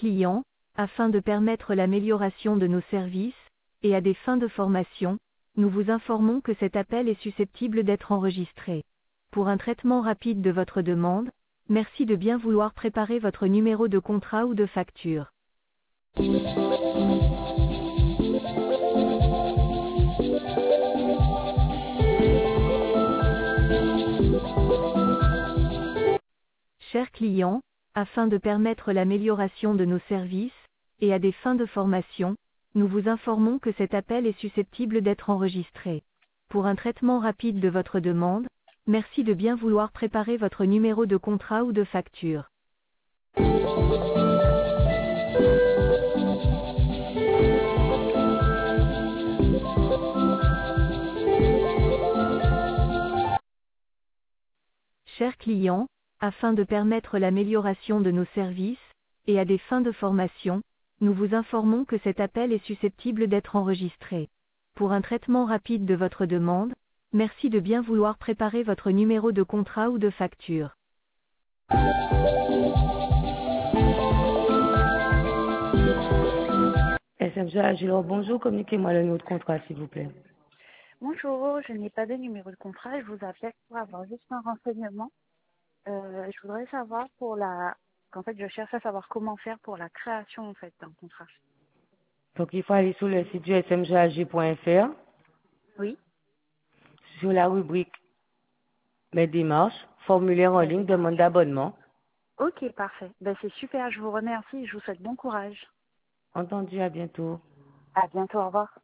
client, afin de permettre l'amélioration de nos services, et à des fins de formation, nous vous informons que cet appel est susceptible d'être enregistré. Pour un traitement rapide de votre demande, merci de bien vouloir préparer votre numéro de contrat ou de facture. Chers clients, afin de permettre l'amélioration de nos services, et à des fins de formation, nous vous informons que cet appel est susceptible d'être enregistré. Pour un traitement rapide de votre demande, merci de bien vouloir préparer votre numéro de contrat ou de facture. Chers clients, afin de permettre l'amélioration de nos services, et à des fins de formation, nous vous informons que cet appel est susceptible d'être enregistré. Pour un traitement rapide de votre demande, merci de bien vouloir préparer votre numéro de contrat ou de facture. SMG Agilor, bonjour, communiquez-moi le numéro de contrat, s'il vous plaît. Bonjour, je n'ai pas de numéro de contrat, je vous appelle pour avoir juste un renseignement. Je voudrais savoir qu'en fait, je cherche à savoir comment faire pour la création, en fait, d'un contrat. Donc, il faut aller sur le site du smgag.fr, Oui, sur la rubrique Mes démarches, formulaire en ligne, demande d'abonnement. ok, parfait. Ben, c'est super, je vous remercie et je vous souhaite bon courage. Entendu, à bientôt. À bientôt, au revoir.